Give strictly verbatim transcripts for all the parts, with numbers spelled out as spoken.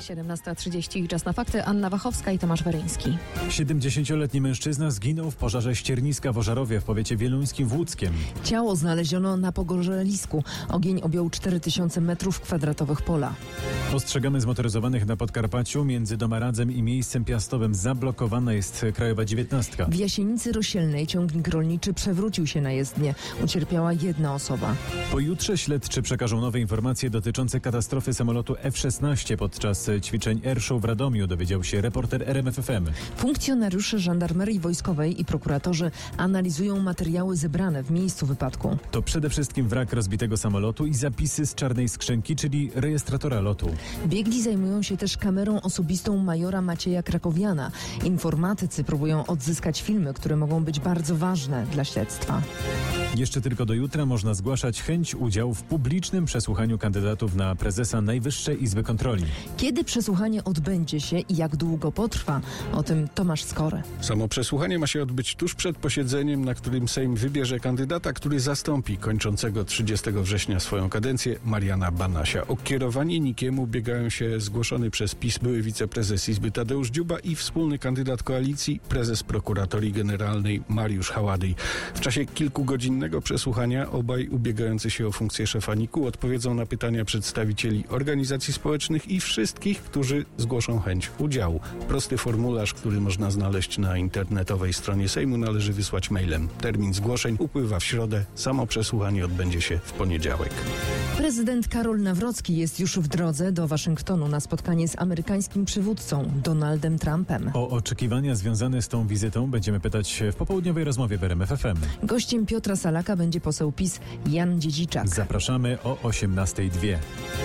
siedemnasta trzydzieści, czas na fakty. Anna Wachowska i Tomasz Weryński. siedemdziesięcioletni mężczyzna zginął w pożarze ścierniska w Ożarowie w powiecie wieluńskim w Łódzkiem. Ciało znaleziono na pogorzelisku. Ogień objął cztery tysiące metrów kwadratowych pola. Ostrzegamy zmotoryzowanych na Podkarpaciu. Między Domaradzem i miejscem piastowym zablokowana jest Krajowa dziewiętnastka. W Jasienicy Rosielnej ciągnik rolniczy przewrócił się na jezdnię. Ucierpiała jedna osoba. Pojutrze śledczy przekażą nowe informacje dotyczące katastrofy samolotu F szesnaście podczas ćwiczeń Airshow w Radomiu, dowiedział się reporter R M F F M. Funkcjonariusze żandarmerii wojskowej i prokuratorzy analizują materiały zebrane w miejscu wypadku. To przede wszystkim wrak rozbitego samolotu i zapisy z czarnej skrzynki, czyli rejestratora lotu. Biegli zajmują się też kamerą osobistą majora Macieja Krakowiana. Informatycy próbują odzyskać filmy, które mogą być bardzo ważne dla śledztwa. Jeszcze tylko do jutra można zgłaszać chęć udziału w publicznym przesłuchaniu kandydatów na prezesa Najwyższej Izby Kontroli. Kiedy przesłuchanie odbędzie się i jak długo potrwa? O tym Tomasz Skory. Samo przesłuchanie ma się odbyć tuż przed posiedzeniem, na którym Sejm wybierze kandydata, który zastąpi kończącego trzydziestego września swoją kadencję Mariana Banasia. O kierowanie nikiem ubiegają się zgłoszony przez PiS były wiceprezes Izby Tadeusz Dziuba i wspólny kandydat koalicji, prezes Prokuratorii Generalnej Mariusz Haładyj. W czasie kilkugodzinnego przesłuchania obaj ubiegający się o funkcję szefa N I K-u odpowiedzą na pytania przedstawicieli organizacji społecznych i wszystkich, którzy zgłoszą chęć udziału. Prosty formularz, który można znaleźć na internetowej stronie Sejmu, należy wysłać mailem. Termin zgłoszeń upływa w środę. Samo przesłuchanie odbędzie się w poniedziałek. Prezydent Karol Nawrocki jest już w drodze do Waszyngtonu na spotkanie z amerykańskim przywódcą Donaldem Trumpem. O oczekiwania związane z tą wizytą będziemy pytać w popołudniowej rozmowie w R M F F M. Gościem Piotra Salaka będzie poseł PiS Jan Dziedziczak. Zapraszamy o osiemnasta zero dwa.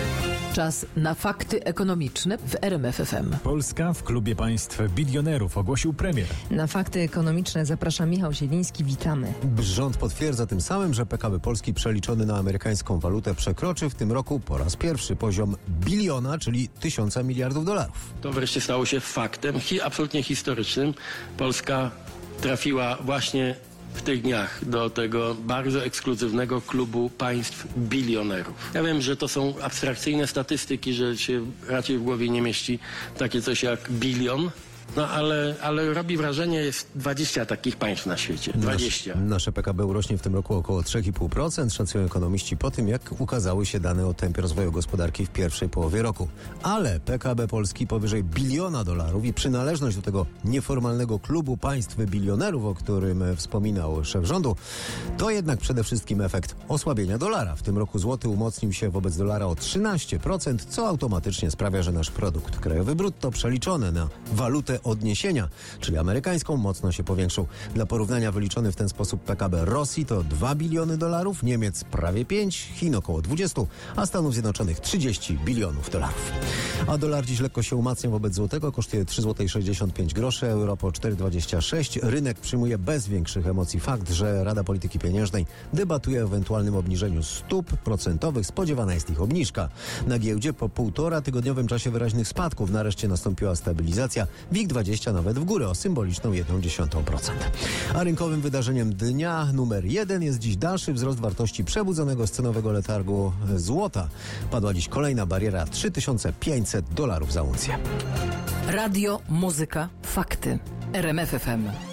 Czas na fakty ekonomiczne w R M F F M. Polska w klubie państw bilionerów, ogłosił premier. Na fakty ekonomiczne zaprasza Michał Zieliński. Witamy. Rząd potwierdza tym samym, że P K B Polski przeliczony na amerykańską walutę przekroczy w tym roku po raz pierwszy poziom biliona, czyli tysiąca miliardów dolarów. To wreszcie stało się faktem hi, absolutnie historycznym. Polska trafiła właśnie w tych dniach do tego bardzo ekskluzywnego klubu państw bilionerów. Ja wiem, że to są abstrakcyjne statystyki, że się raczej w głowie nie mieści takie coś jak bilion. No ale, ale robi wrażenie, jest dwadzieścia takich państw na świecie. dwadzieścia. Nasze, nasze P K B urośnie w tym roku około trzy i pół procent, szacują ekonomiści po tym, jak ukazały się dane o tempie rozwoju gospodarki w pierwszej połowie roku. Ale P K B Polski powyżej biliona dolarów i przynależność do tego nieformalnego klubu państw bilionerów, o którym wspominał szef rządu, to jednak przede wszystkim efekt osłabienia dolara. W tym roku złoty umocnił się wobec dolara o trzynaście procent, co automatycznie sprawia, że nasz produkt krajowy brutto przeliczony na walutę odniesienia, czyli amerykańską, mocno się powiększył. Dla porównania wyliczony w ten sposób P K B Rosji to dwa biliony dolarów, Niemiec prawie pięć, Chin około dwadzieścia, a Stanów Zjednoczonych trzydzieści bilionów dolarów. A dolar dziś lekko się umacnia wobec złotego, kosztuje trzy złote sześćdziesiąt pięć groszy, euro po cztery dwadzieścia sześć. Rynek przyjmuje bez większych emocji fakt, że Rada Polityki Pieniężnej debatuje o ewentualnym obniżeniu stóp procentowych. Spodziewana jest ich obniżka. Na giełdzie po półtora tygodniowym czasie wyraźnych spadków nareszcie nastąpiła stabilizacja. WIG dwadzieścia nawet w górę o symboliczną jedną dziesiątą procent. A rynkowym wydarzeniem dnia numer jeden jest dziś dalszy wzrost wartości przebudzonego z cenowego letargu złota. Padła dziś kolejna bariera trzy tysiące pięćset dolarów za uncję. Radio, muzyka, fakty. R M F F M.